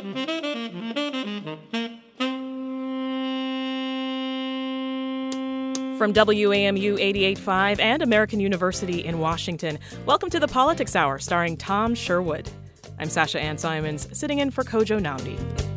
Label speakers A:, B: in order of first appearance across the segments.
A: From WAMU 88.5 and American University in Washington, welcome to the Politics Hour, starring Tom Sherwood. I'm Sasha Ann Simons, sitting in for Kojo Nnamdi.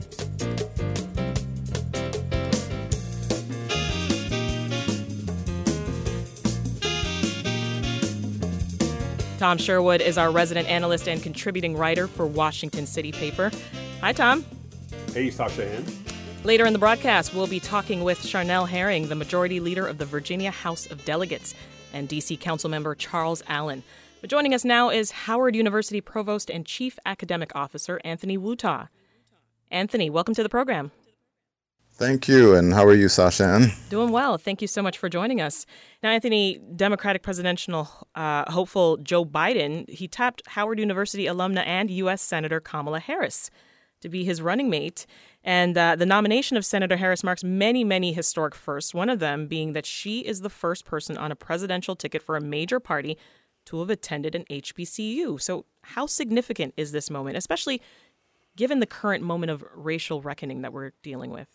A: Tom Sherwood is our resident analyst and contributing writer for Washington City Paper. Hi, Tom.
B: Hey, Sasha Ann.
A: Later in the broadcast, we'll be talking with Charnel Herring, the majority leader of the Virginia House of Delegates, and D.C. Councilmember Charles Allen. But joining us now is Howard University Provost and Chief Academic Officer Anthony Wutaw. Anthony, welcome to the program.
C: Thank you, and how are you, Sasha Ann?
A: Doing well. Thank you so much for joining us. Now, Anthony, Democratic presidential hopeful Joe Biden, he tapped Howard University alumna and U.S. Senator Kamala Harris to be his running mate. And the nomination of Senator Harris marks many, many historic firsts, one of them being that she is the first person on a presidential ticket for a major party to have attended an HBCU. So how significant is this moment, especially given the current moment of racial reckoning that we're dealing with?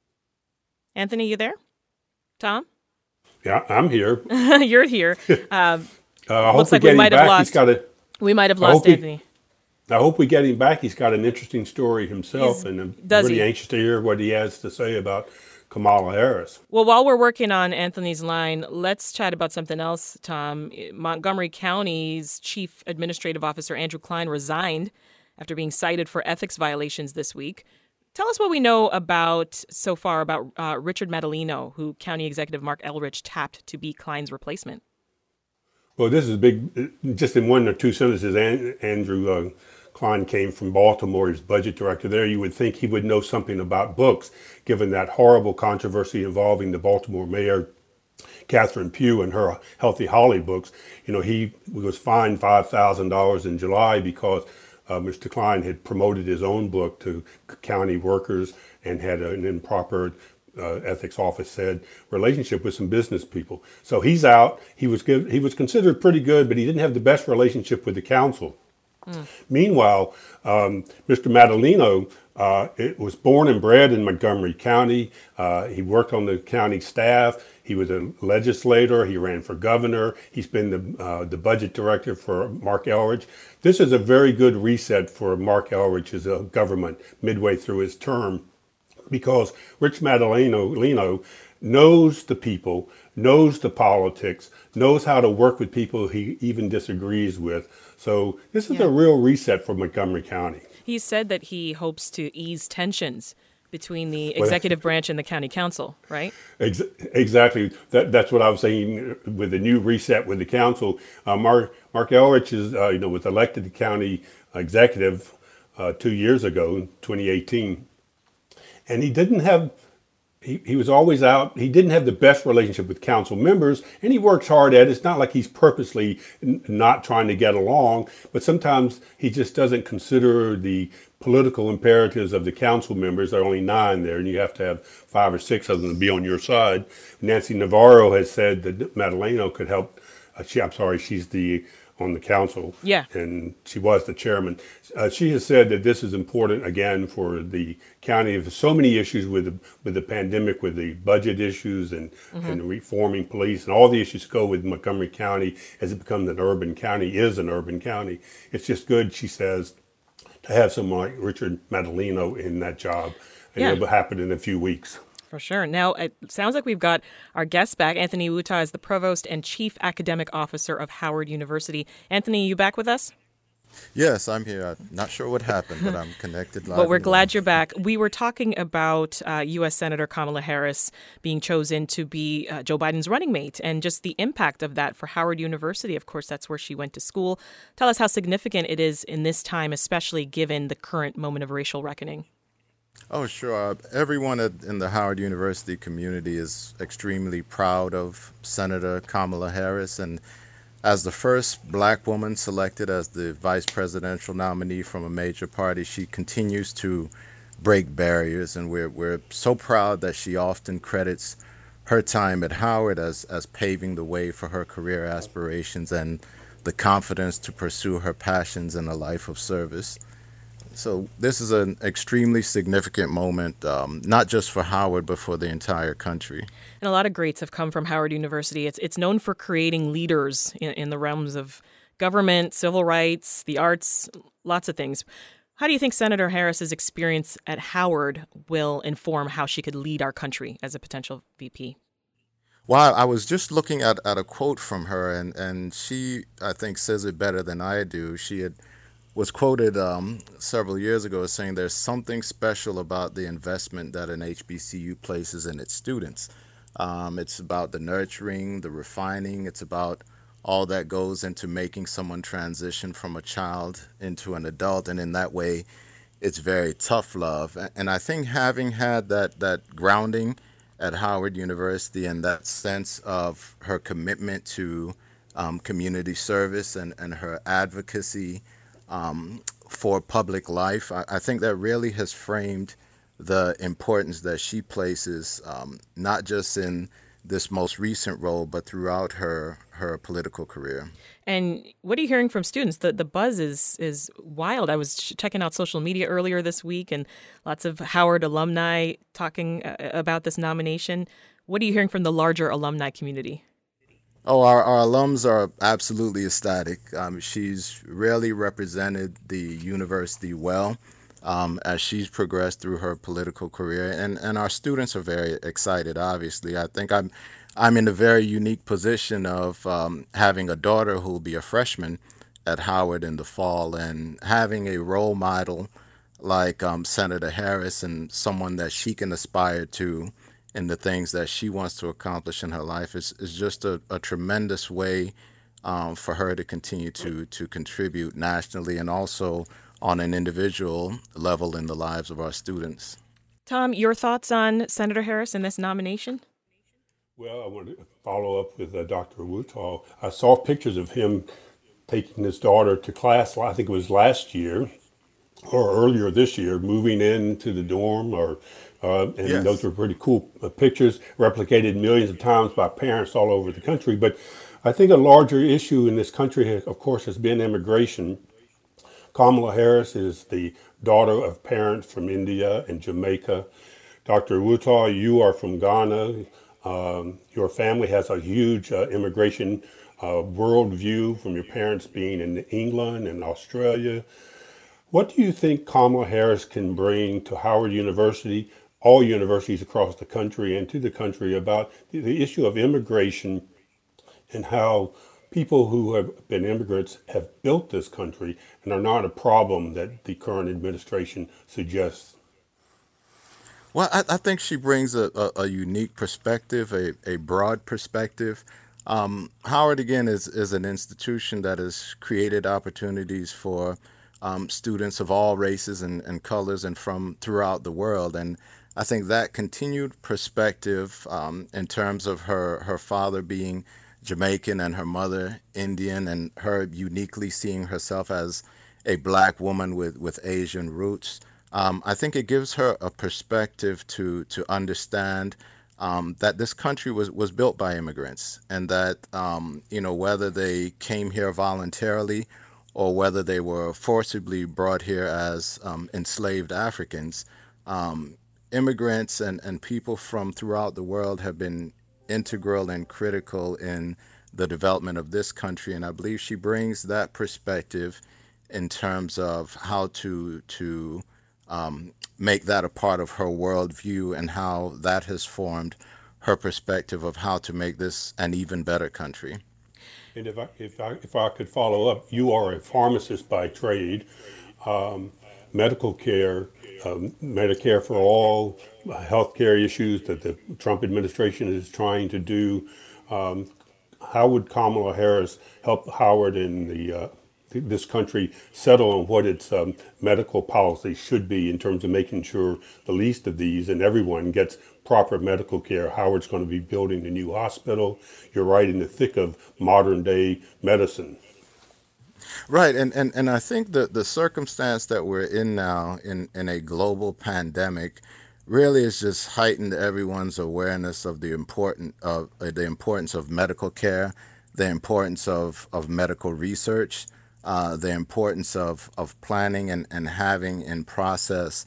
A: Anthony, you there? Tom?
B: Yeah, I'm here.
A: You're here.
B: Looks like we might have lost.
A: We might have lost Anthony.
B: I hope we get him back. He's got an interesting story himself, and I'm really anxious to hear what he has to say about Kamala Harris.
A: Well, while we're working on Anthony's line, let's chat about something else, Tom. Montgomery County's Chief Administrative Officer Andrew Klein resigned after being cited for ethics violations this week. Tell us what we know so far about Richard Madaleno, who County Executive Marc Elrich tapped to be Klein's replacement.
B: Well, this is big. Just in one or two sentences, Andrew Klein came from Baltimore. He's budget director there. You would think he would know something about books, given that horrible controversy involving the Baltimore mayor, Catherine Pugh, and her Healthy Holly books. You know, he was fined $5,000 in July because Mr. Klein had promoted his own book to county workers and had an improper, ethics office said, relationship with some business people. So he's out. He was considered pretty good, but he didn't have the best relationship with the council. Meanwhile, Mr. Madaleno was born and bred in Montgomery County. He worked on the county staff. He was a legislator. He ran for governor. He's been the budget director for Marc Elrich. This is a very good reset for Marc Elrich's government midway through his term, because Rich Madaleno knows the people, knows the politics, knows how to work with people he even disagrees with. So this is a real reset for Montgomery County. He
A: said that he hopes to ease tensions between the executive branch and the county council, right?
B: Exactly. That's what I was saying with the new reset with the council. Marc Elrich was elected the county executive 2 years ago, in 2018. And he was always out. He didn't have the best relationship with council members, and he works hard at it. It's not like he's purposely not trying to get along, but sometimes he just doesn't consider the political imperatives of the council members. There are only 9 there, and you have to have 5 or 6 of them to be on your side. Nancy Navarro has said that Madaleno could help. She's on the council, and she was the chairman. She has said that this is important, again, for the county. There's so many issues with the pandemic, with the budget issues and reforming police, and all the issues go with Montgomery County as it becomes an urban county, It's just good, she says, to have someone like Richard Madaleno in that job, and it will happen in a few weeks.
A: For sure. Now, it sounds like we've got our guest back. Anthony Wutaw is the Provost and Chief Academic Officer of Howard University. Anthony, you back with us?
C: Yes, I'm here. I'm not sure what happened, but I'm connected live.
A: Well, we're glad you're back. We were talking about U.S. Senator Kamala Harris being chosen to be Joe Biden's running mate and just the impact of that for Howard University. Of course, that's where she went to school. Tell us how significant it is in this time, especially given the current moment of racial reckoning.
C: Oh, sure. Everyone in the Howard University community is extremely proud of Senator Kamala Harris. And as the first black woman selected as the vice presidential nominee from a major party, she continues to break barriers. And we're so proud that she often credits her time at Howard as paving the way for her career aspirations and the confidence to pursue her passions in a life of service. So this is an extremely significant moment, not just for Howard, but for the entire country.
A: And a lot of greats have come from Howard University. It's known for creating leaders in the realms of government, civil rights, the arts, lots of things. How do you think Senator Harris's experience at Howard will inform how she could lead our country as a potential VP?
C: Well, I was just looking at a quote from her, and she, I think, says it better than I do. Was quoted several years ago as saying there's something special about the investment that an HBCU places in its students. It's about the nurturing, the refining. It's about all that goes into making someone transition from a child into an adult. And in that way, it's very tough love. And I think having had that grounding at Howard University and that sense of her commitment to community service and her advocacy for public life, I think that really has framed the importance that she places, not just in this most recent role, but throughout her political career.
A: And what are you hearing from students? The buzz is wild. I was checking out social media earlier this week, and lots of Howard alumni talking about this nomination. What are you hearing from the larger alumni community?
C: Oh, our alums are absolutely ecstatic. She's really represented the university well as she's progressed through her political career, and our students are very excited. Obviously, I think I'm in a very unique position of having a daughter who will be a freshman at Howard in the fall, and having a role model like Senator Harris and someone that she can aspire to in the things that she wants to accomplish in her life is just a tremendous way for her to continue to contribute nationally and also on an individual level in the lives of our students.
A: Tom, your thoughts on Senator Harris and this nomination?
B: Well, I want to follow up with Dr. Wutall. I saw pictures of him taking his daughter to class, I think it was last year or earlier this year, moving into the dorm and
C: Yes.
B: those were pretty cool pictures, replicated millions of times by parents all over the country. But I think a larger issue in this country, of course, has been immigration. Kamala Harris is the daughter of parents from India and Jamaica. Dr. Wutall, you are from Ghana. Your family has a huge immigration worldview from your parents being in England and Australia. What do you think Kamala Harris can bring to Howard University, all universities across the country, and to the country about the issue of immigration and how people who have been immigrants have built this country and are not a problem that the current administration suggests?
C: Well, I think she brings a unique perspective, a broad perspective. Howard, again, is an institution that has created opportunities for students of all races and colors and from throughout the world. And I think that continued perspective in terms of her father being Jamaican and her mother Indian, and her uniquely seeing herself as a black woman with Asian roots, I think it gives her a perspective to understand that this country was built by immigrants, and that whether they came here voluntarily or whether they were forcibly brought here as enslaved Africans, immigrants and people from throughout the world have been integral and critical in the development of this country. And I believe she brings that perspective in terms of how to make that a part of her worldview, and how that has formed her perspective of how to make this an even better country.
B: And if I could follow up, you are a pharmacist by trade, medical care, Medicare for all, healthcare issues that the Trump administration is trying to do. How would Kamala Harris help Howard and this country settle on what its medical policy should be in terms of making sure the least of these and everyone gets proper medical care? Howard's going to be building a new hospital. You're right in the thick of modern day medicine.
C: Right, and I think that the circumstance that we're in now in a global pandemic really has just heightened everyone's awareness of the importance of medical care, the importance of medical research. the importance of planning and having in process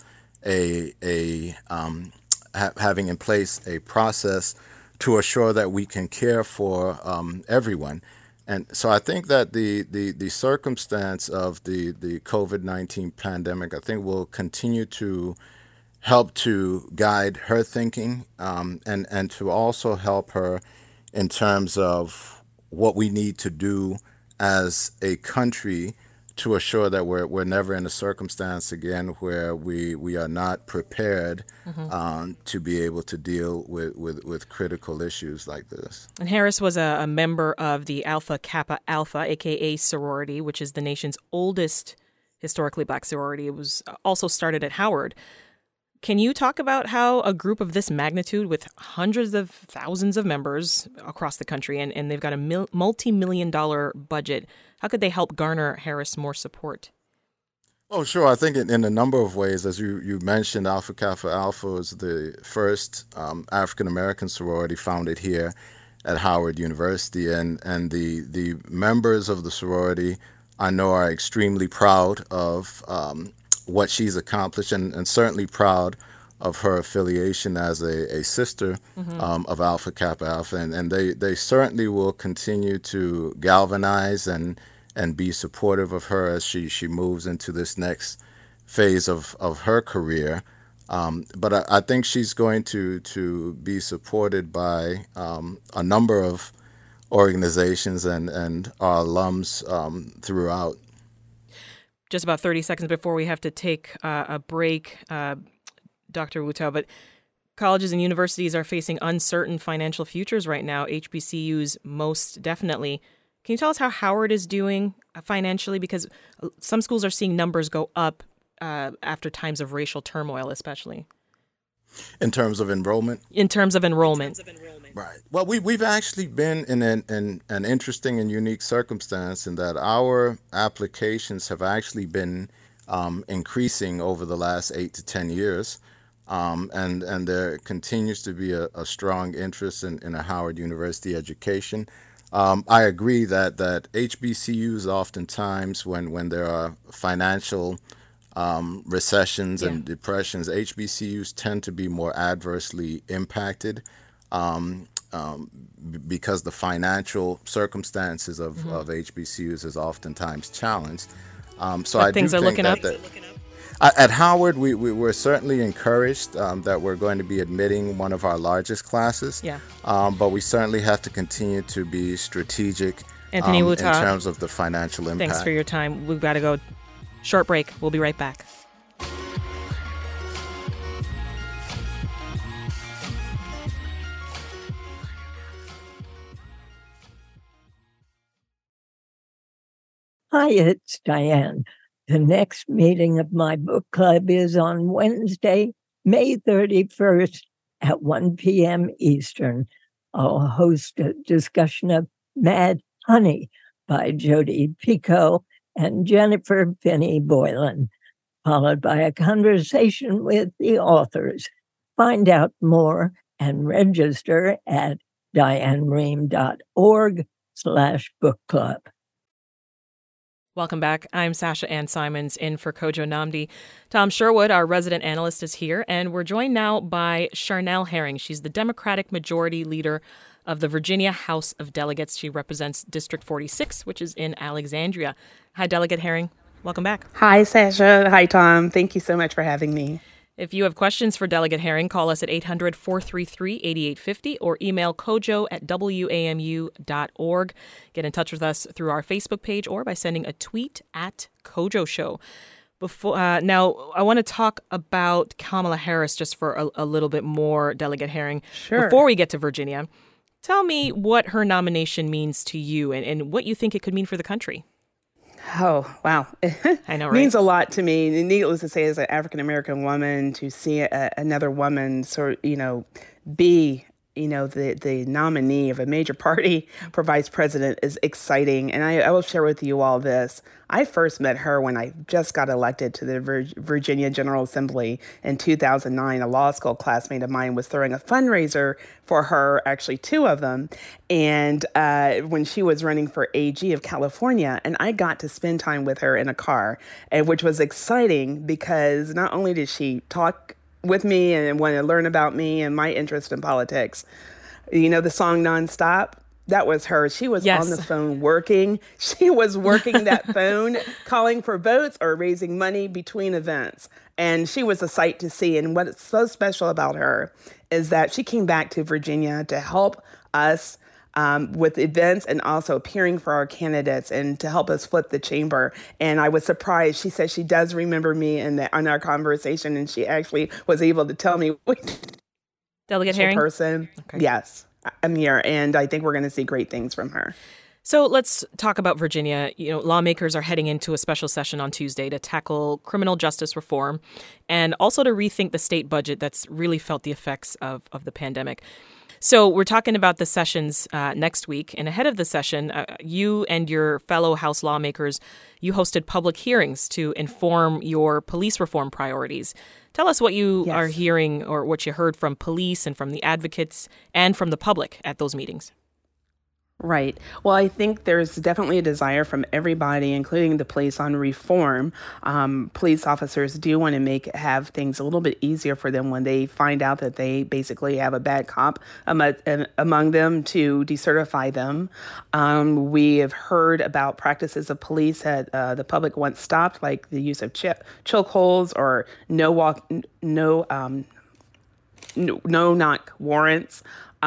C: having in place a process to assure that we can care for everyone. And so I think that the circumstance of the COVID-19 pandemic, I think, will continue to help to guide her thinking, and to also help her in terms of what we need to do as a country to assure that we're never in a circumstance again where we are not prepared to be able to deal with critical issues like this.
A: And Harris was a member of the Alpha Kappa Alpha, aka sorority, which is the nation's oldest historically black sorority. It was also started at Howard. Can you talk about how a group of this magnitude with hundreds of thousands of members across the country, and they've got a multi-million-dollar budget, how could they help garner Harris more support?
C: Oh, sure. I think in a number of ways. As you mentioned, Alpha Kappa Alpha was the first African-American sorority founded here at Howard University. And the members of the sorority, I know, are extremely proud of what she's accomplished, and certainly proud of her affiliation as a sister of Alpha Kappa Alpha. And they certainly will continue to galvanize and be supportive of her as she moves into this next phase of her career. But I think she's going to be supported by a number of organizations and our alums throughout.
A: Just about 30 seconds before we have to take a break, Dr. Wutau, but colleges and universities are facing uncertain financial futures right now, HBCUs most definitely. Can you tell us how Howard is doing financially? Because some schools are seeing numbers go up after times of racial turmoil, especially.
C: In terms of enrollment?
A: In terms of enrollment.
C: Right. Well, we've actually been in an interesting and unique circumstance in that our applications have actually been increasing over the last 8 to 10 years. And there continues to be a strong interest in a Howard University education. I agree that HBCUs oftentimes, when there are financial recessions and depressions, HBCUs tend to be more adversely impacted because the financial circumstances of HBCUs is oftentimes challenged. So I do think that at Howard, we're certainly encouraged that we're going to be admitting one of our largest classes. Yeah. But we certainly have to continue to be strategic
A: Anthony Wutau,
C: in terms of the financial impact.
A: Thanks for your time. We've got to go. Short break. We'll be right back.
D: Hi, it's Diane. The next meeting of my book club is on Wednesday, May 31st at 1 p.m. Eastern. I'll host a discussion of Mad Honey by Jodi Picoult and Jennifer Finney Boylan, followed by a conversation with the authors. Find out more and register at dianerehm.org/book club.
A: Welcome back. I'm Sasha Ann Simons in for Kojo Nnamdi. Tom Sherwood, our resident analyst, is here, and we're joined now by Charnel Herring. She's the Democratic Majority Leader of the Virginia House of Delegates. She represents District 46, which is in Alexandria. Hi, Delegate Herring. Welcome back.
E: Hi, Sasha. Hi, Tom. Thank you so much for having me.
A: If you have questions for Delegate Herring, call us at 800-433-8850 or email kojo@wamu.org. Get in touch with us through our Facebook page or by sending a tweet at Kojo Show. Now, I want to talk about Kamala Harris just for a little bit more, Delegate Herring.
E: Sure.
A: Before we get to Virginia, tell me what her nomination means to you and what you think it could mean for the country.
E: Oh, wow.
A: I know, right?
E: It means a lot to me. Needless to say, as an African-American woman, to see another woman be, the nominee of a major party for vice president is exciting. And I will share with you all this. I first met her when I just got elected to the Virginia General Assembly in 2009. A law school classmate of mine was throwing a fundraiser for her, actually two of them, and when she was running for AG of California. And I got to spend time with her in a car, which was exciting because not only did she talk with me and want to learn about me and my interest in politics. You know the song Nonstop? That was her. She was on the phone working. She was working that phone, calling for votes or raising money between events. And she was a sight to see. And what's so special about her is that she came back to Virginia to help us with events and also appearing for our candidates and to help us flip the chamber. And I was surprised. She said she does remember me in our conversation, and she actually was able to tell me
A: Delegate Herring?
E: Person. Okay. Yes, I'm here, and I think we're going to see great things from her.
A: So let's talk about Virginia. Lawmakers are heading into a special session on Tuesday to tackle criminal justice reform and also to rethink the state budget that's really felt the effects of the pandemic. So we're talking about the sessions next week. And ahead of the session, you and your fellow House lawmakers, you hosted public hearings to inform your police reform priorities. Tell us what you are hearing or what you heard from police and from the advocates and from the public at those meetings.
E: Right. Well, I think there's definitely a desire from everybody, including the police, on reform. Police officers do want to have things a little bit easier for them when they find out that they basically have a bad cop among them, to decertify them. We have heard about practices of police that the public wants stopped, like the use of chokeholds or no knock warrants.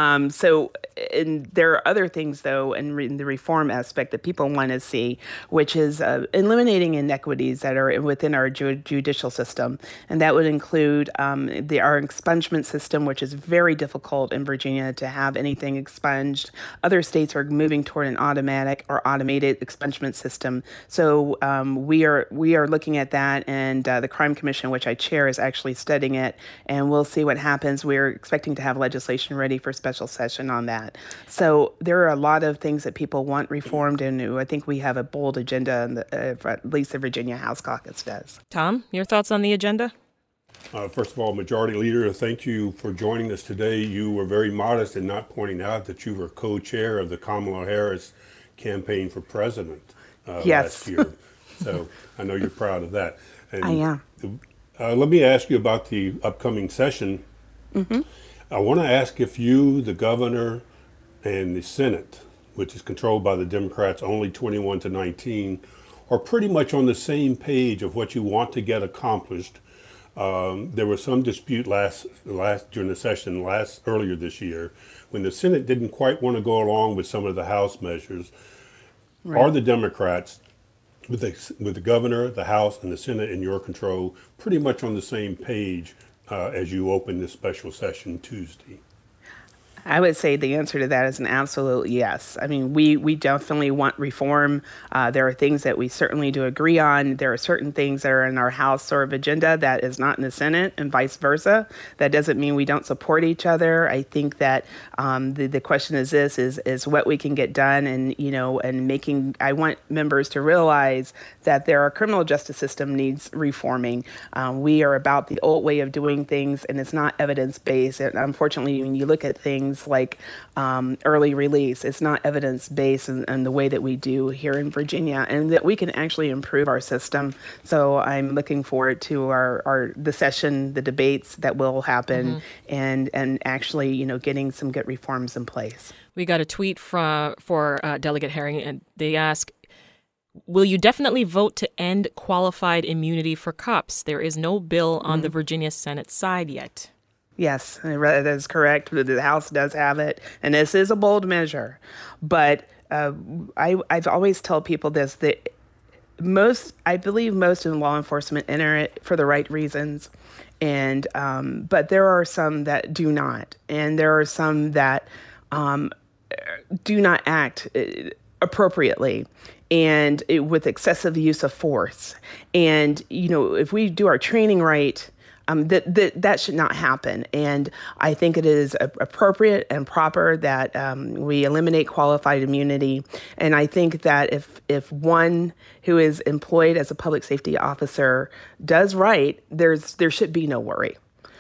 E: And there are other things, though, in the reform aspect that people want to see, which is eliminating inequities that are within our judicial system. And that would include our expungement system, which is very difficult in Virginia to have anything expunged. Other states are moving toward an automatic or automated expungement system. So we are looking at that, and the Crime Commission, which I chair, is actually studying it, and we'll see what happens. We're expecting to have legislation ready for special session on that. So there are a lot of things that people want reformed, and I think we have a bold agenda, at least the Virginia House Caucus does.
A: Tom, your thoughts on the agenda?
B: First of all, Majority Leader, thank you for joining us today. You were very modest in not pointing out that you were co-chair of the Kamala Harris campaign for president last year. So I know you're proud of that. And
E: I am.
B: Let me ask you about the upcoming session. Mm-hmm. I want to ask if you, the governor, and the Senate, which is controlled by the Democrats, only 21-19, are pretty much on the same page of what you want to get accomplished. There was some dispute during the session earlier this year when the Senate didn't quite want to go along with some of the House measures. Right. Are the Democrats, with the governor, the House, and the Senate in your control, pretty much on the same page as you open this special session Tuesday?
E: I would say the answer to that is an absolute yes. I mean, we definitely want reform. There are things that we certainly do agree on. There are certain things that are in our House sort of agenda that is not in the Senate, and vice versa. That doesn't mean we don't support each other. I think that the question is what we can get done, and I want members to realize that our criminal justice system needs reforming. We are about the old way of doing things, and it's not evidence-based. And unfortunately, when you look at things like early release, it's not evidence-based in the way that we do here in Virginia, and that we can actually improve our system. So I'm looking forward to the session, the debates that will happen, mm-hmm. and actually, getting some good reforms in place.
A: We got a tweet for Delegate Herring, and they ask, will you definitely vote to end qualified immunity for cops? There is no bill on the Virginia Senate side yet.
E: Yes, that is correct. The House does have it, and this is a bold measure. But I've always told people this, that I believe most in law enforcement enter it for the right reasons, and but there are some that do not, and there are some that do not act appropriately and with excessive use of force. And if we do our training right, That should not happen. And I think it is appropriate and proper that we eliminate qualified immunity. And I think that if one who is employed as a public safety officer does right, there should be no worry.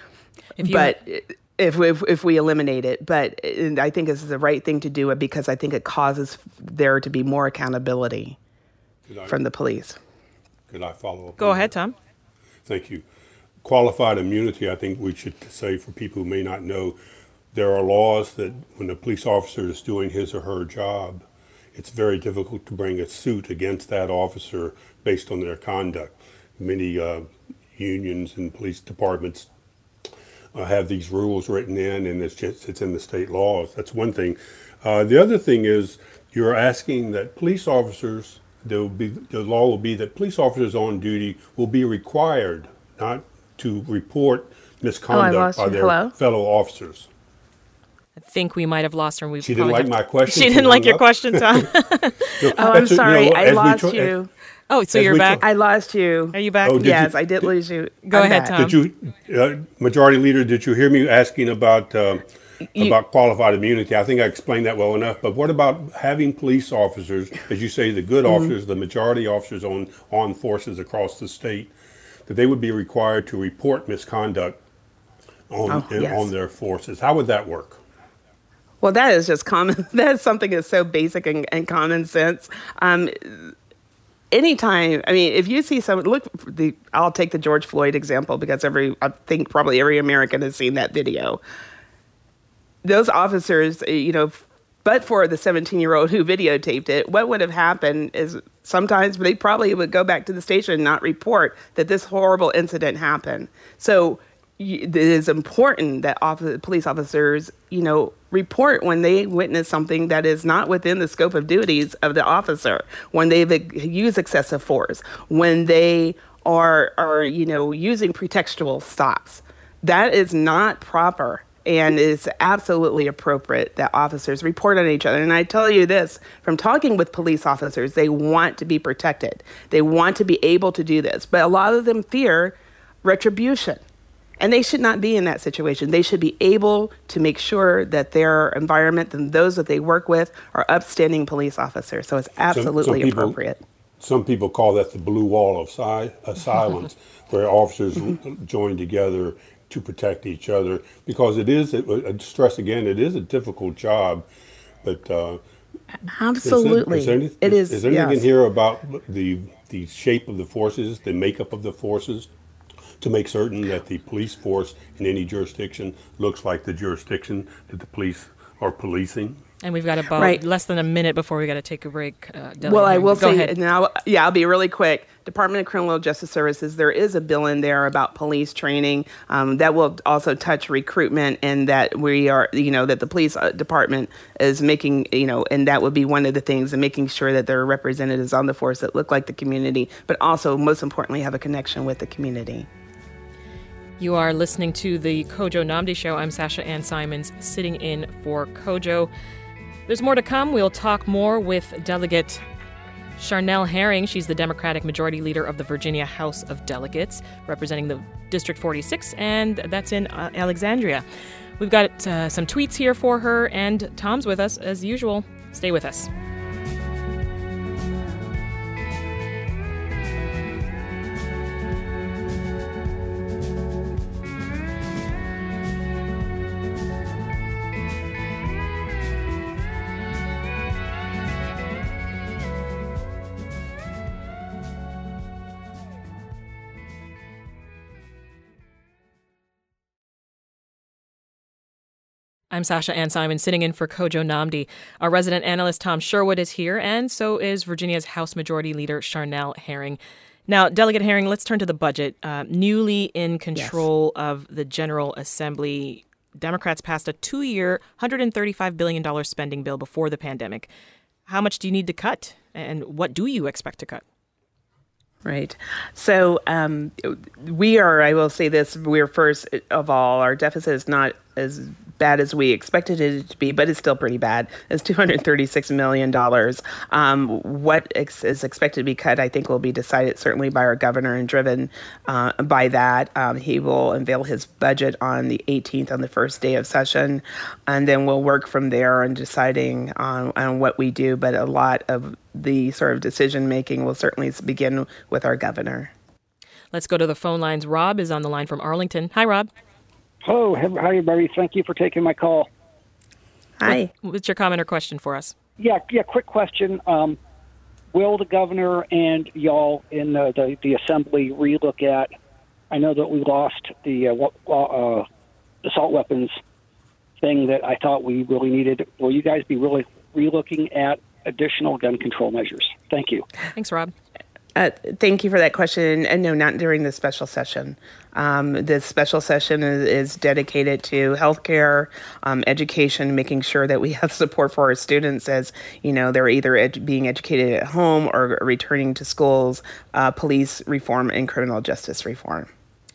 E: If we eliminate it, but I think this is the right thing to do it because I think it causes there to be more accountability from the police.
B: Could I follow up?
A: Go ahead, Tom.
B: Thank you. Qualified immunity, I think we should say for people who may not know, there are laws that when a police officer is doing his or her job, it's very difficult to bring a suit against that officer based on their conduct. Many unions and police departments have these rules written in, and it's in the state laws. That's one thing. The other thing is you're asking that police officers, the law will be that police officers on duty will be required not to report misconduct by their fellow officers.
A: I think we might have lost her.
B: She didn't like my question.
A: She didn't like your question, Tom.
E: I'm sorry. I lost you.
A: Oh, so you're back?
E: I lost you.
A: Are you back?
E: Yes, I did lose you.
A: Go ahead, Tom.
B: Did you, Majority Leader, did you hear me asking about qualified immunity? I think I explained that well enough. But what about having police officers, as you say, the good officers, the majority officers on armed forces across the state, that they would be required to report misconduct on their forces? How would that work?
E: Well, that is just common. That is something that's so basic and common sense. Anytime, I mean, if you see someone, I'll take the George Floyd example because I think probably every American has seen that video. Those officers, but for the 17-year-old who videotaped it, what would have happened is sometimes they probably would go back to the station and not report that this horrible incident happened. So it is important that police officers, report when they witness something that is not within the scope of duties of the officer, when they've used excessive force, when they are using pretextual stops. That is not proper. And it's absolutely appropriate that officers report on each other. And I tell you this, from talking with police officers, they want to be protected. They want to be able to do this. But a lot of them fear retribution. And they should not be in that situation. They should be able to make sure that their environment and those that they work with are upstanding police officers. So it's absolutely appropriate.
B: Some people call that the blue wall of silence, where officers join together to protect each other, because it is, stress again, it is a difficult job, but
E: absolutely,
B: is there anything in here about the shape of the forces, the makeup of the forces, to make certain that the police force in any jurisdiction looks like the jurisdiction that the police are policing?
A: And we've got about less than a minute before we got to take a break.
E: Well, I will say now, I'll be really quick. Department of Criminal Justice Services, there is a bill in there about police training that will also touch recruitment, and that we are, that the police department is making, and that would be one of the things, and making sure that there are representatives on the force that look like the community, but also, most importantly, have a connection with the community.
A: You are listening to the Kojo Nnamdi Show. I'm Sasha Ann Simons, sitting in for Kojo. There's more to come. We'll talk more with Delegate Charnel Herring. She's the Democratic Majority Leader of the Virginia House of Delegates, representing the District 46, and that's in Alexandria. We've got some tweets here for her, and Tom's with us as usual. Stay with us. I'm Sasha Ann Simon, sitting in for Kojo Nnamdi. Our resident analyst, Tom Sherwood, is here, and so is Virginia's House Majority Leader, Charnel Herring. Now, Delegate Herring, let's turn to the budget. Newly in control of the General Assembly, Democrats passed a 2-year, $135 billion spending bill before the pandemic. How much do you need to cut, and what do you expect to cut?
E: Right. So I will say this, we're first of all, our deficit is not as bad as we expected it to be, but it's still pretty bad. It's $236 million. What is expected to be cut, I think, will be decided certainly by our governor and driven by that. He will unveil his budget on the 18th, on the first day of session, and then we'll work from there on deciding on what we do. But a lot of the sort of decision making will certainly begin with our governor.
A: Let's go to the phone lines. Rob is on the line from Arlington. Hi, Rob.
F: Hello. Hi, everybody. Thank you for taking my call.
E: Hi.
A: What's your comment or question for us?
F: Yeah, quick question. Will the governor and y'all in the assembly relook at, I know that we lost the assault weapons thing that I thought we really needed. Will you guys be really relooking at additional gun control measures? Thank you.
A: Thanks, Rob.
E: Thank you for that question. And no, not during the special session. The special session is dedicated to healthcare, education, making sure that we have support for our students as, they're either being educated at home or returning to schools, police reform, and criminal justice reform.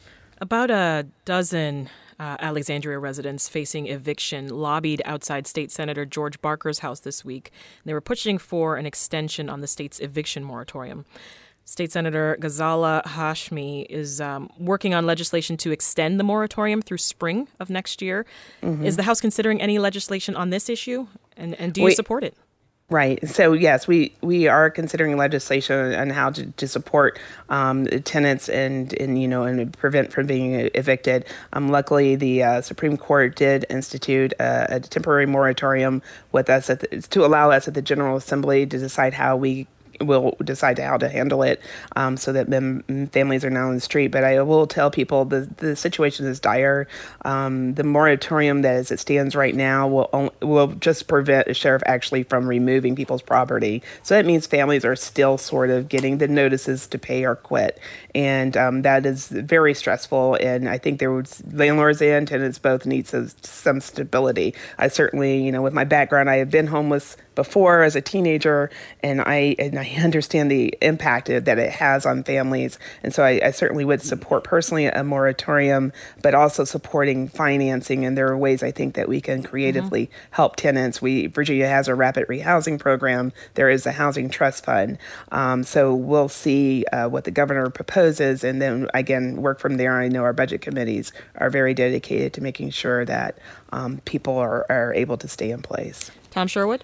A: About a dozen Alexandria residents facing eviction lobbied outside State Senator George Barker's house this week. They were pushing for an extension on the state's eviction moratorium. State Senator Ghazala Hashmi is working on legislation to extend the moratorium through spring of next year. Mm-hmm. Is the House considering any legislation on this issue? And do you support it?
E: Right. So, yes, we are considering legislation on how to support tenants and prevent from being evicted. Luckily, the Supreme Court did institute a temporary moratorium with us to allow us at the General Assembly to decide how we will decide how to handle it so that families are not on the street. But I will tell people the situation is dire. The moratorium that as it stands right now will just prevent a sheriff actually from removing people's property. So that means families are still sort of getting the notices to pay or quit. And that is very stressful. And I think landlords and tenants both need some stability. I certainly, with my background, I have been homeless before as a teenager, and I understand the impact that it has on families. And so I certainly would support personally a moratorium, but also supporting financing. And there are ways I think that we can creatively help tenants. Virginia has a rapid rehousing program. There is a housing trust fund. So we'll see what the governor proposes, and then again work from there. I know our budget committees are very dedicated to making sure that people are able to stay in place.
A: Tom Sherwood.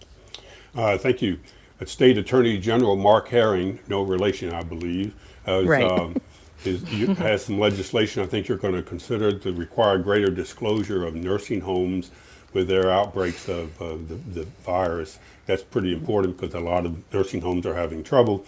B: Thank you. State Attorney General Mark Herring, no relation, I believe, has some legislation I think you're going to consider to require greater disclosure of nursing homes with their outbreaks of the virus. That's pretty important because a lot of nursing homes are having trouble.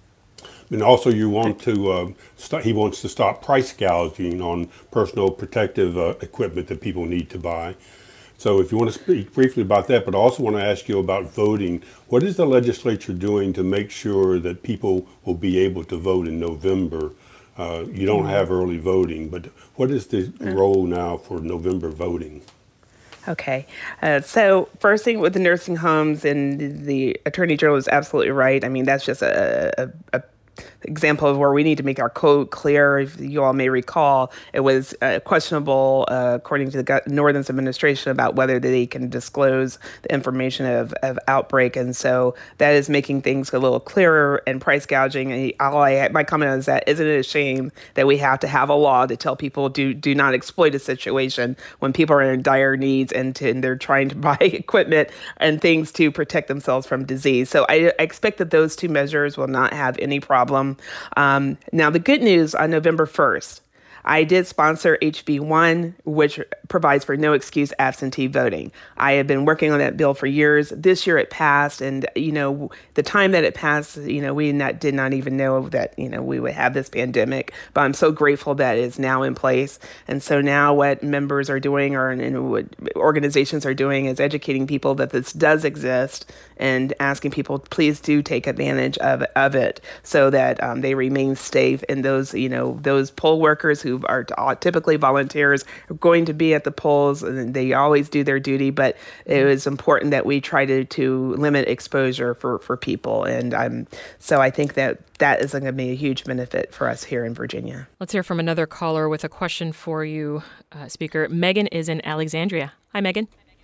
B: And also you want to, he wants to stop price gouging on personal protective equipment that people need to buy. So if you want to speak briefly about that, but I also want to ask you about voting. What is the legislature doing to make sure that people will be able to vote in November? You don't have early voting, but what is the role now for November voting?
E: Okay. So first thing with the nursing homes, and the Attorney General is absolutely right. I mean, that's just a example of where we need to make our code clear. If you all may recall, it was questionable, according to the Northern's administration, about whether they can disclose the information of outbreak. And so that is making things a little clearer. And price gouging, my comment is that isn't it a shame that we have to have a law to tell people do not exploit a situation when people are in dire needs and they're trying to buy equipment and things to protect themselves from disease. So I expect that those two measures will not have any problem. Now, the good news on November 1st, I did sponsor HB 1, which provides for no excuse absentee voting. I have been working on that bill for years. This year it passed, and the time that it passed, we did not even know that we would have this pandemic. But I'm so grateful that it's now in place. And so now what members are doing, and what organizations are doing, is educating people that this does exist and asking people, please do take advantage of it, so that they remain safe. And those poll workers who are typically volunteers are going to be at the polls, and they always do their duty, but it was important that we try to limit exposure for people. And so I think that is going to be a huge benefit for us here in Virginia.
A: Let's hear from another caller with a question for you, Speaker. Megan is in Alexandria. Megan.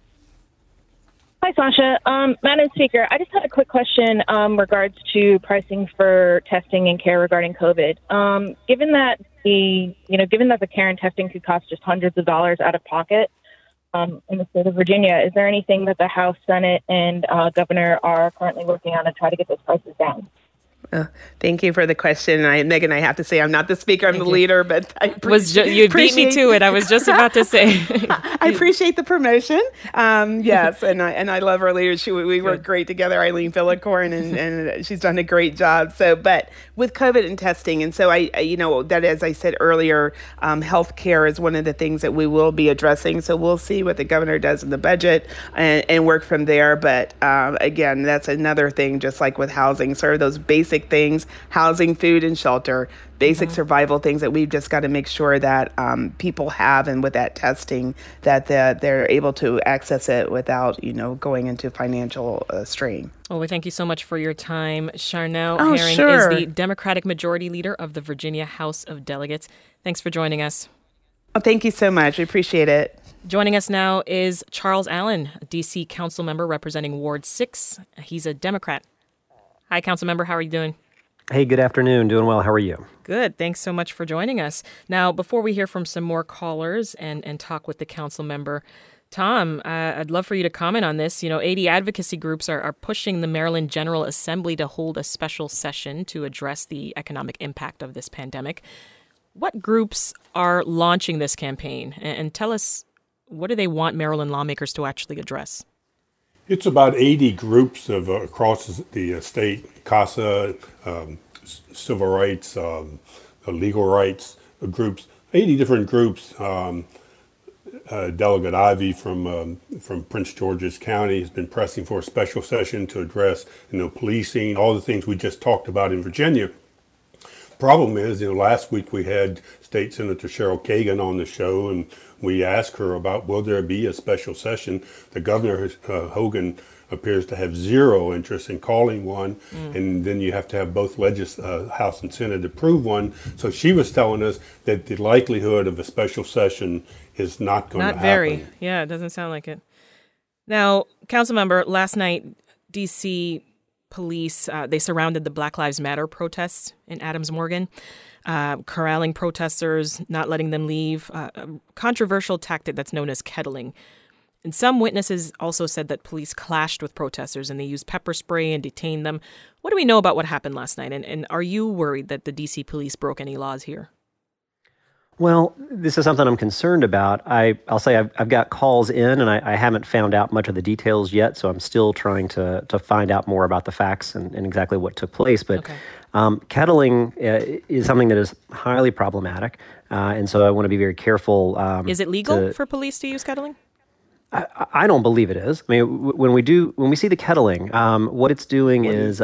G: Hi, Sasha. Madam Speaker, I just had a quick question regards to pricing for testing and care regarding COVID. Given that the care and testing could cost just hundreds of dollars out of pocket in the state of Virginia, is there anything that the House, Senate, and Governor are currently working on to try to get those prices down?
E: Thank you for the question. Megan, I have to say I'm not the speaker, I'm the leader, but
A: you beat me to it. I was just about to say.
E: I appreciate the promotion. Yes, and I love our leaders. We work great together, Eileen Fillicorn, and she's done a great job. So, but with COVID and testing, and so that as I said earlier, healthcare is one of the things that we will be addressing. So we'll see what the governor does in the budget and work from there. But again, that's another thing, just like with housing, sort of those basic things, housing, food, and shelter, basic survival things that we've just got to make sure that people have, and with that testing, that they're able to access it without, going into financial strain.
A: Well, we thank you so much for your time. Charnel Herring
E: sure.
A: is the Democratic Majority Leader of the Virginia House of Delegates. Thanks for joining us.
E: Oh, thank you so much. We appreciate it.
A: Joining us now is Charles Allen, a D.C. council member representing Ward 6. He's a Democrat. Hi, council member. How are you doing?
H: Hey, good afternoon. Doing well. How are you?
A: Good. Thanks so much for joining us. Now, before we hear from some more callers and talk with the council member, Tom, I'd love for you to comment on this. 80 advocacy groups are pushing the Maryland General Assembly to hold a special session to address the economic impact of this pandemic. What groups are launching this campaign? And tell us, what do they want Maryland lawmakers to actually address?
B: It's about 80 groups across the state, CASA, civil rights, legal rights groups, 80 different groups. Delegate Ivey from Prince George's County has been pressing for a special session to address, policing, all the things we just talked about in Virginia. Problem is, last week we had State Senator Cheryl Kagan on the show, and we asked her about, will there be a special session? The governor, Hogan, appears to have zero interest in calling one, and then you have to have both House and Senate approve one. So she was telling us that the likelihood of a special session is not going to happen.
A: Not very. Yeah, it doesn't sound like it. Now, council member, last night, D.C. police, they surrounded the Black Lives Matter protests in Adams Morgan, corralling protesters, not letting them leave, a controversial tactic that's known as kettling. And some witnesses also said that police clashed with protesters and they used pepper spray and detained them. What do we know about what happened last night? And are you worried that the D.C. police broke any laws here?
H: Well, this is something I'm concerned about. I'll say I've got calls in, and I haven't found out much of the details yet, so I'm still trying to find out more about the facts and exactly what took place. But kettling is something that is highly problematic, and so I want to be very careful.
A: Is it legal for police to use kettling?
H: I don't believe it is. I mean, when we see the kettling, what it's doing is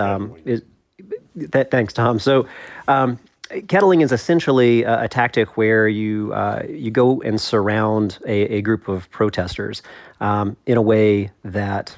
H: thanks, Tom. So. Kettling is essentially a tactic where you go and surround a group of protesters in a way that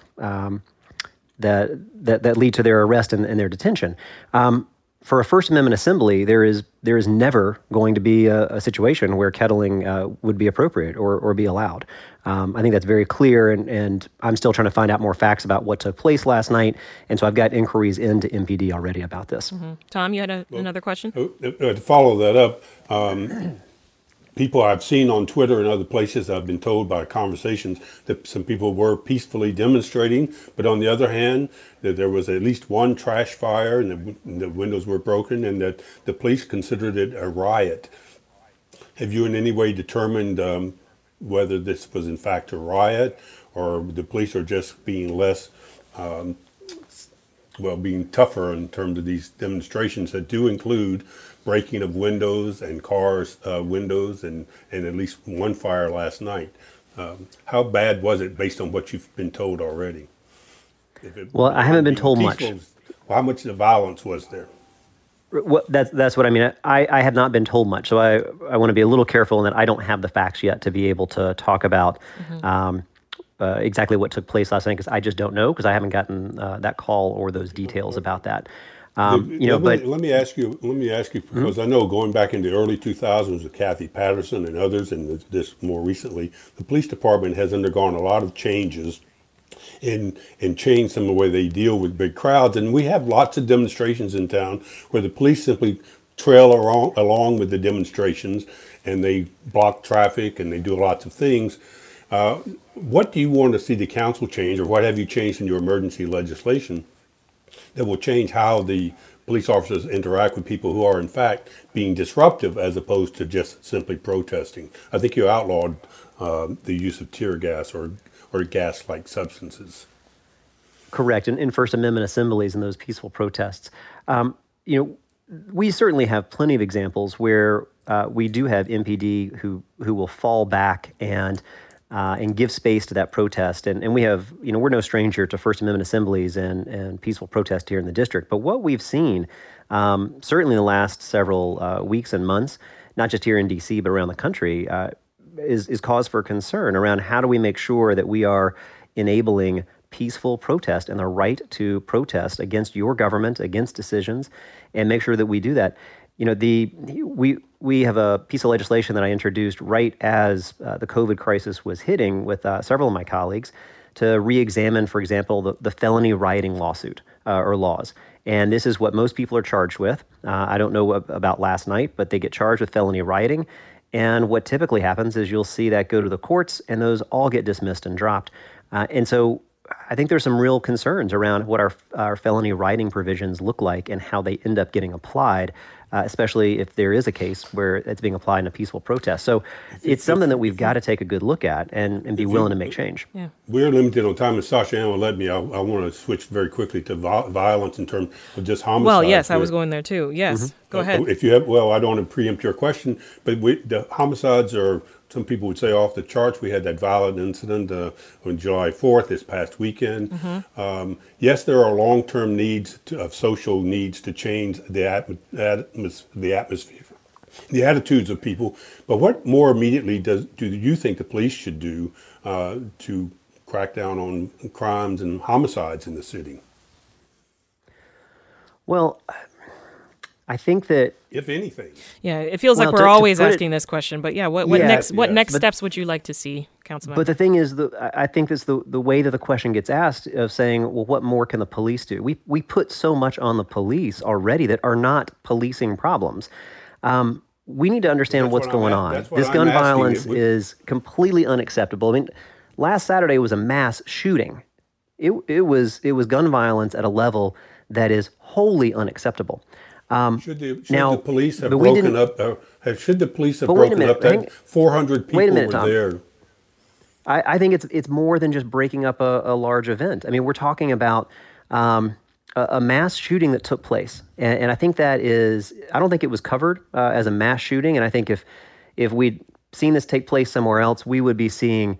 H: lead to their arrest and their detention. For a First Amendment assembly, there is never going to be a situation where kettling would be appropriate or be allowed. I think that's very clear, and I'm still trying to find out more facts about what took place last night, and so I've got inquiries into MPD already about this.
A: Mm-hmm. Tom, you had another question?
B: To follow that up, people I've seen on Twitter and other places, I've been told by conversations that some people were peacefully demonstrating, but on the other hand, that there was at least one trash fire and the windows were broken, and that the police considered it a riot. Have you in any way determined whether this was in fact a riot, or the police are just being less, being tougher in terms of these demonstrations that do include breaking of windows and cars' windows, and at least one fire last night? How bad was it based on what you've been told already?
H: I haven't been told much.
B: How much of violence was there?
H: That's what I mean. I have not been told much, so I want to be a little careful in that I don't have the facts yet to be able to talk about exactly what took place last night, because I just don't know, because I haven't gotten that call or those details about that.
B: Let me ask you because I know going back in the early 2000s with Kathy Patterson and others, and this more recently, the police department has undergone a lot of changes and changed some of the way they deal with big crowds. And we have lots of demonstrations in town where the police simply trail along with the demonstrations and they block traffic and they do lots of things. What do you want to see the council change, or what have you changed in your emergency legislation that will change how the police officers interact with people who are in fact being disruptive as opposed to just simply protesting? I think you outlawed the use of tear gas or gas-like substances.
H: Correct. In First Amendment assemblies and those peaceful protests, we certainly have plenty of examples where we do have MPD who will fall back and give space to that protest. And we have, we're no stranger to First Amendment assemblies and peaceful protest here in the district. But what we've seen, certainly in the last several weeks and months, not just here in D.C., but around the country, is cause for concern around how do we make sure that we are enabling peaceful protest and the right to protest against your government, against decisions, and make sure that we do that. We have a piece of legislation that I introduced right as the COVID crisis was hitting with several of my colleagues to re-examine, for example, the felony rioting lawsuit or laws. And this is what most people are charged with. I don't know about last night, but they get charged with felony rioting. And what typically happens is you'll see that go to the courts and those all get dismissed and dropped. And so I think there's some real concerns around what our felony rioting provisions look like and how they end up getting applied, especially if there is a case where it's being applied in a peaceful protest. So it's something that we've got to take a good look at and be willing to make change.
A: Yeah.
B: We're limited on time, and Sasha Ann will let me. I want to switch very quickly to violence in terms of just homicide.
A: Well, yes, I was going there too. Yes, go ahead.
B: If you have, I don't want to preempt your question, but the homicides are, some people would say, off the charts. We had that violent incident on July 4th this past weekend. Yes, there are long-term needs of social needs to change the atmosphere, the attitudes of people. But what more immediately do you think the police should do to crack down on crimes and homicides in the city?
H: Well, I think that,
B: if anything,
A: yeah, it feels like we're always asking this question. But yeah, what next steps would you like to see, Councilman?
H: But the thing is, I think that's the way that the question gets asked of saying, well, what more can the police do? We put so much on the police already that are not policing problems. We need to understand what's going on. This gun violence is completely unacceptable. I mean, last Saturday was a mass shooting. It was gun violence at a level that is wholly unacceptable.
B: Should the police have broken up? Should the police have broken up that 400 people were there?
H: I think it's more than just breaking up a large event. I mean, we're talking about a mass shooting that took place, and I think I don't think it was covered as a mass shooting. And I think if we'd seen this take place somewhere else, we would be seeing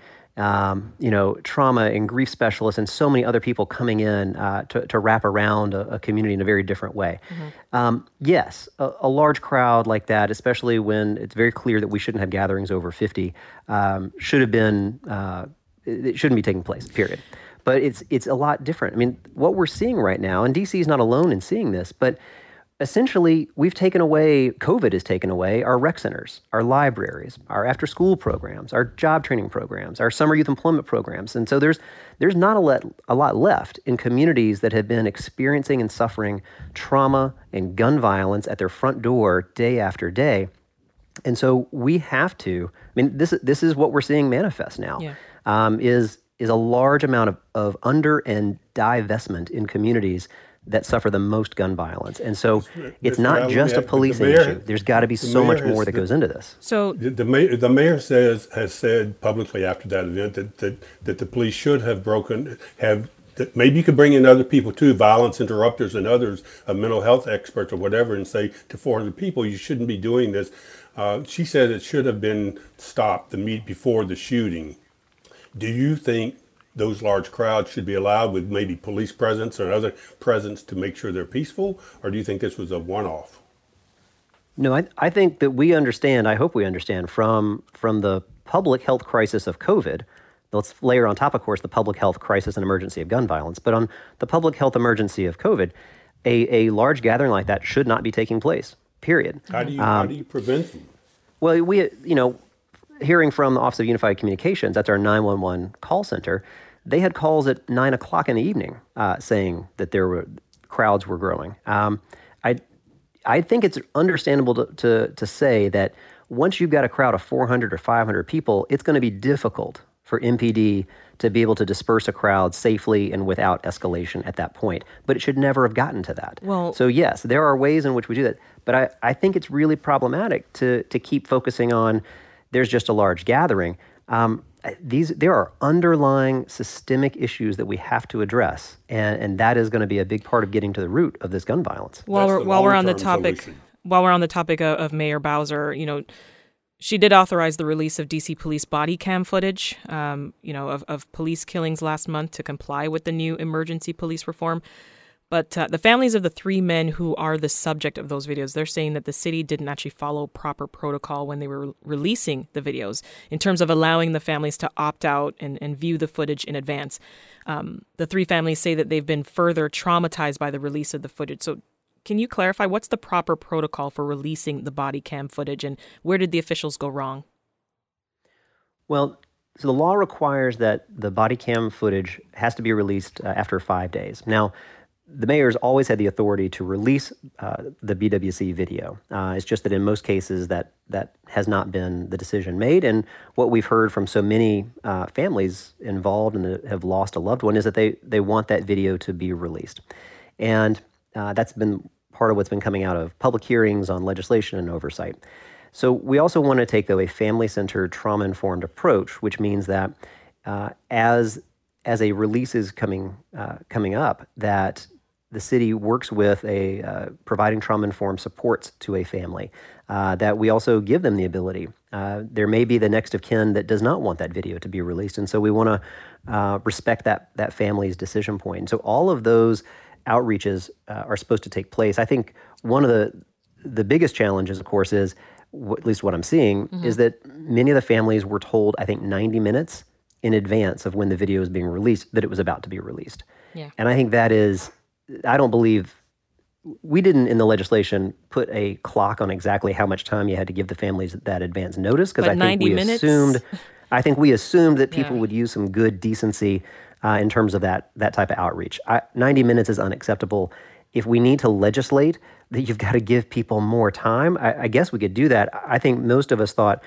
H: trauma and grief specialists and so many other people coming in to wrap around a community in a very different way. Yes, a large crowd like that, especially when it's very clear that we shouldn't have gatherings over 50, should have been, it shouldn't be taking place, period. But it's a lot different. I mean, what we're seeing right now, and DC is not alone in seeing this, but essentially, COVID has taken away our rec centers, our libraries, our after-school programs, our job training programs, our summer youth employment programs. And so there's not a lot left in communities that have been experiencing and suffering trauma and gun violence at their front door day after day. And so we have to, I mean, this is what we're seeing manifest now, is a large amount of under and divestment in communities that suffer the most gun violence. And so it's not just a policing issue. There's got to be so much more that goes into this.
B: So the mayor has said publicly after that event that the police should have that maybe you could bring in other people too, violence interrupters and others, mental health experts or whatever, and say to 400 people, you shouldn't be doing this. She said it should have been stopped before the shooting. Do you think those large crowds should be allowed with maybe police presence or other presence to make sure they're peaceful? Or do you think this was a one-off?
H: No, I think that we understand, I hope we understand, from the public health crisis of COVID. Let's layer on top, of course, the public health crisis and emergency of gun violence. But on the public health emergency of COVID, a large gathering like that should not be taking place, period.
B: How do you prevent them?
H: Well, hearing from the Office of Unified Communications, that's our 911 call center, they had calls at 9 o'clock in the evening saying that crowds were growing. I think it's understandable to say that once you've got a crowd of 400 or 500 people, it's going to be difficult for MPD to be able to disperse a crowd safely and without escalation at that point. But it should never have gotten to that. So yes, there are ways in which we do that. But I think it's really problematic to keep focusing on there's just a large gathering. There are underlying systemic issues that we have to address, and that is going to be a big part of getting to the root of this gun violence.
A: While we're on the topic of Mayor Bowser, she did authorize the release of DC police body cam footage, of police killings last month to comply with the new emergency police reform. But the families of the 3 men who are the subject of those videos, they're saying that the city didn't actually follow proper protocol when they were releasing the videos in terms of allowing the families to opt out and view the footage in advance. The 3 families say that they've been further traumatized by the release of the footage. So can you clarify what's the proper protocol for releasing the body cam footage, and where did the officials go wrong?
H: Well, so the law requires that the body cam footage has to be released after 5 days. Now, the mayor's always had the authority to release the BWC video. It's just that in most cases that has not been the decision made. And what we've heard from so many families involved and that have lost a loved one is that they want that video to be released. And that's been part of what's been coming out of public hearings on legislation and oversight. So we also want to take, though, a family-centered, trauma-informed approach, which means that as a release is coming up, that the city works with providing trauma-informed supports to a family, that we also give them the ability. There may be the next of kin that does not want that video to be released, and so we want to respect that family's decision point. And so all of those outreaches are supposed to take place. I think one of the biggest challenges, of course, is, at least what I'm seeing, is that many of the families were told, I think, 90 minutes in advance of when the video is being released that it was about to be released.
A: Yeah.
H: And I think that is, I don't believe, we didn't in the legislation put a clock on exactly how much time you had to give the families that advance notice, because I think we assumed that people would use some good decency in terms of that type of outreach. 90 minutes is unacceptable. If we need to legislate that you've got to give people more time, I guess we could do that. I think most of us thought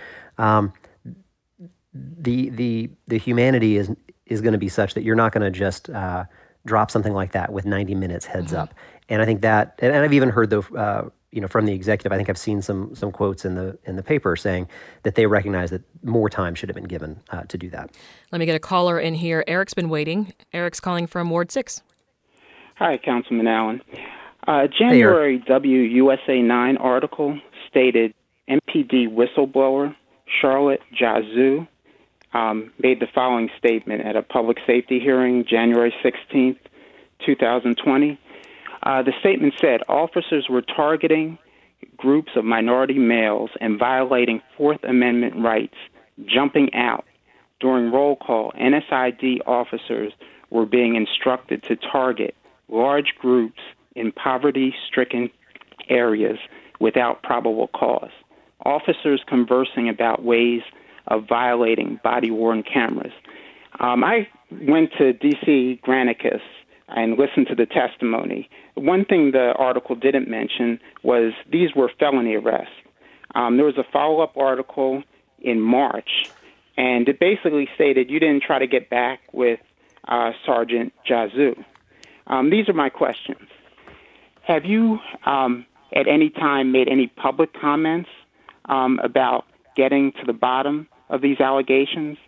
H: the humanity is going to be such that you're not going to just drop something like that with 90 minutes heads up. And I think that, and I've even heard from the executive, I think I've seen some quotes in the paper saying that they recognize that more time should have been given to do that.
A: Let me get a caller in here. Eric's been waiting. Eric's calling from Ward 6.
I: Hi, Councilman Allen. January WUSA 9 article stated MPD whistleblower Charlotte Jazu made the following statement at a public safety hearing January 16th, 2020. The statement said officers were targeting groups of minority males and violating Fourth Amendment rights, jumping out. During roll call, NSID officers were being instructed to target large groups in poverty-stricken areas without probable cause. Officers conversing about ways of violating body-worn cameras. I went to D.C. Granicus and listened to the testimony. One thing the article didn't mention was these were felony arrests. There was a follow-up article in March, and it basically stated you didn't try to get back with Sergeant Jazu. These are my questions. Have you at any time made any public comments about getting to the bottom of these allegations,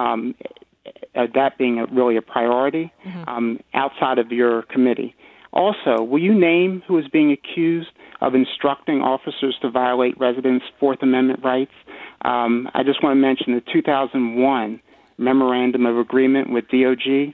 I: that being really a priority outside of your committee? Also, will you name who is being accused of instructing officers to violate residents' Fourth Amendment rights? I just want to mention the 2001 Memorandum of Agreement with DOJ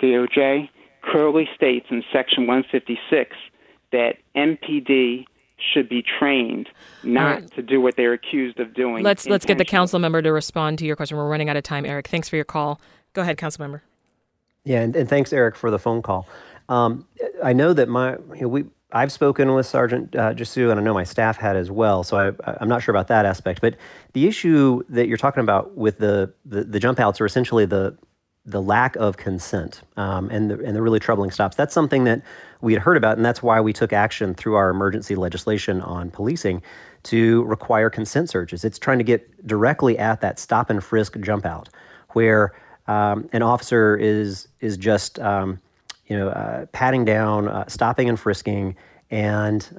I: clearly states in Section 156 that MPD should be trained not to do what they're accused of doing.
A: Let's get the council member to respond to your question. We're running out of time, Eric. Thanks for your call. Go ahead, council member.
H: Yeah, and thanks, Eric, for the phone call. I know that I've spoken with Sergeant Jasu, and I know my staff had as well, so I'm not sure about that aspect. But the issue that you're talking about with the jump outs are essentially the lack of consent and the really troubling stops. That's something that we had heard about, and that's why we took action through our emergency legislation on policing to require consent searches. It's trying to get directly at that stop and frisk jump out, where an officer is just patting down, stopping and frisking, and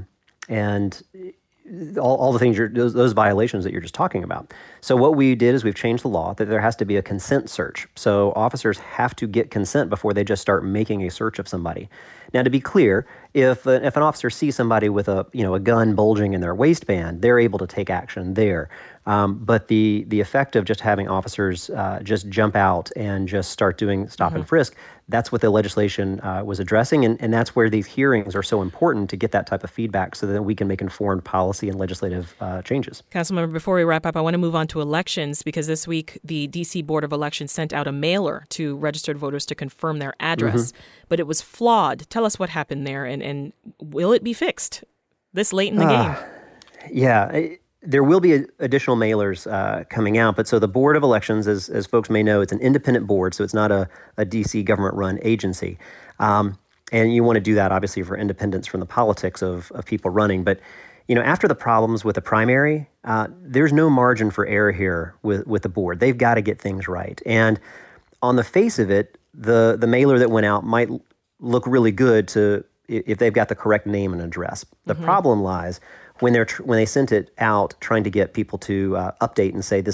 H: all the things those violations that you're just talking about. So what we did is we've changed the law that there has to be a consent search. So officers have to get consent before they just start making a search of somebody. Now, to be clear, if an officer sees somebody with a gun bulging in their waistband, they're able to take action there. But the effect of just having officers just jump out and just start doing stop and frisk, that's what the legislation was addressing. And that's where these hearings are so important, to get that type of feedback so that we can make informed policy and legislative changes.
A: Councilmember, before we wrap up, I want to move on to elections, because this week the D.C. Board of Elections sent out a mailer to registered voters to confirm their address, but it was flawed. Tell us what happened there, and will it be fixed this late in the game?
H: Yeah. There will be additional mailers coming out, but so the Board of Elections, as folks may know, it's an independent board, so it's not a D.C. government-run agency. And you want to do that, obviously, for independence from the politics of people running. But, after the problems with the primary, there's no margin for error here with the board. They've got to get things right. And on the face of it, the mailer that went out might look really good if they've got the correct name and address. The problem lies when they sent it out trying to get people to update and say this,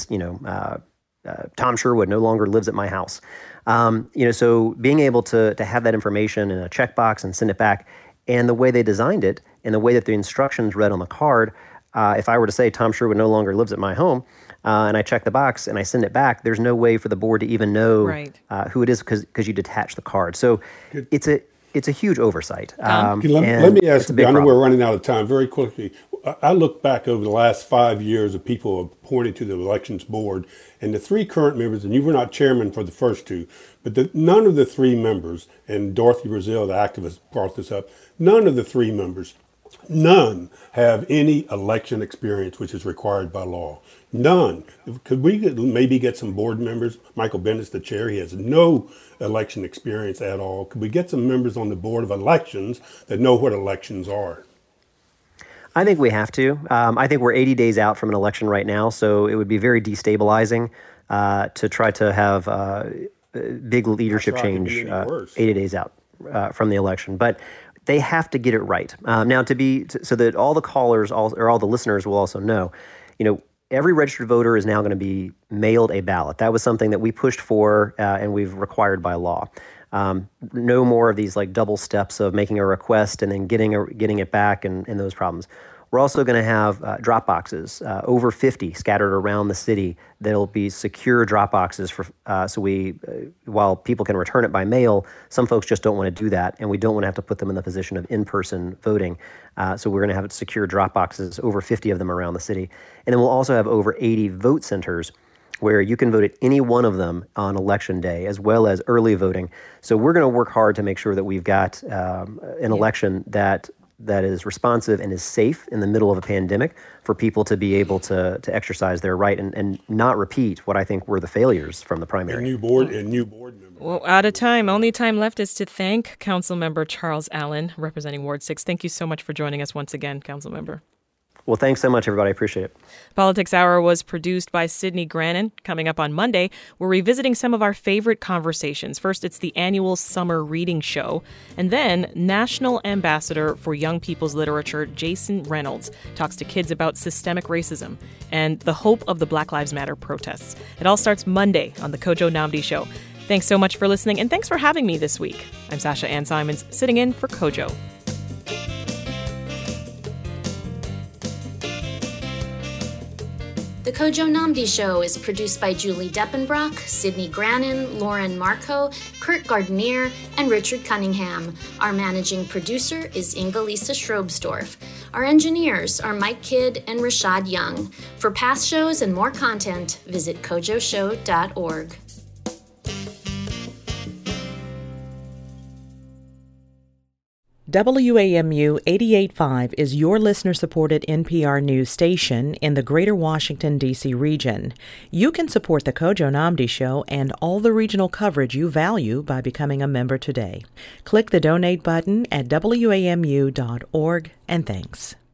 H: Tom Sherwood no longer lives at my house. So being able to have that information in a checkbox and send it back, and the way they designed it and the way that the instructions read on the card, if I were to say Tom Sherwood no longer lives at my home, and I check the box and I send it back, there's no way for the board to even know who it is because you detach the card. So it's a huge oversight.
B: Let me ask you, I know we're running out of time, very quickly. I look back over the last 5 years of people appointed to the elections board, and the three current members, and you were not chairman for the first two, but none of the three members, and Dorothy Brazil, the activist, brought this up, none of the three members, none have any election experience which is required by law. None. Could we maybe get some board members? Michael Bennett's the chair. He has no election experience at all. Could we get some members on the Board of Elections that know what elections are?
H: I think we have to. I think we're 80 days out from an election right now, so it would be very destabilizing to try to have big leadership change 80 days out from the election. But they have to get it right. Now, so that all the callers or all the listeners will also know, every registered voter is now going to be mailed a ballot. That was something that we pushed for and we've required by law. No more of these double steps of making a request and then getting it back and those problems. We're also going to have drop boxes, over 50 scattered around the city. That'll be secure drop boxes while people can return it by mail, some folks just don't want to do that, and we don't want to have to put them in the position of in-person voting. So we're going to have secure drop boxes, over 50 of them around the city. And then we'll also have over 80 vote centers where you can vote at any one of them on election day, as well as early voting. So we're going to work hard to make sure that we've got an election that is responsive and is safe in the middle of a pandemic for people to be able to exercise their right and not repeat what I think were the failures from the primary.
B: New board members.
A: Well, out of time. Only time left is to thank Councilmember Charles Allen, representing Ward 6. Thank you so much for joining us once again, Councilmember.
H: Well, thanks so much, everybody. I appreciate it.
A: Politics Hour was produced by Sydney Grannon. Coming up on Monday, we're revisiting some of our favorite conversations. First, it's the annual summer reading show. And then National Ambassador for Young People's Literature, Jason Reynolds, talks to kids about systemic racism and the hope of the Black Lives Matter protests. It all starts Monday on the Kojo Nnamdi Show. Thanks so much for listening, and thanks for having me this week. I'm Sasha Ann Simons, sitting in for Kojo.
J: The Kojo Nnamdi Show is produced by Julie Deppenbrock, Sydney Grannon, Lauren Marco, Kurt Gardenier, and Richard Cunningham. Our managing producer is Inga-Lisa Strobsdorf. Our engineers are Mike Kidd and Rashad Young. For past shows and more content, visit kojoshow.org.
K: WAMU 88.5 is your listener-supported NPR news station in the greater Washington, D.C. region. You can support the Kojo Nnamdi Show and all the regional coverage you value by becoming a member today. Click the donate button at WAMU.org, and thanks.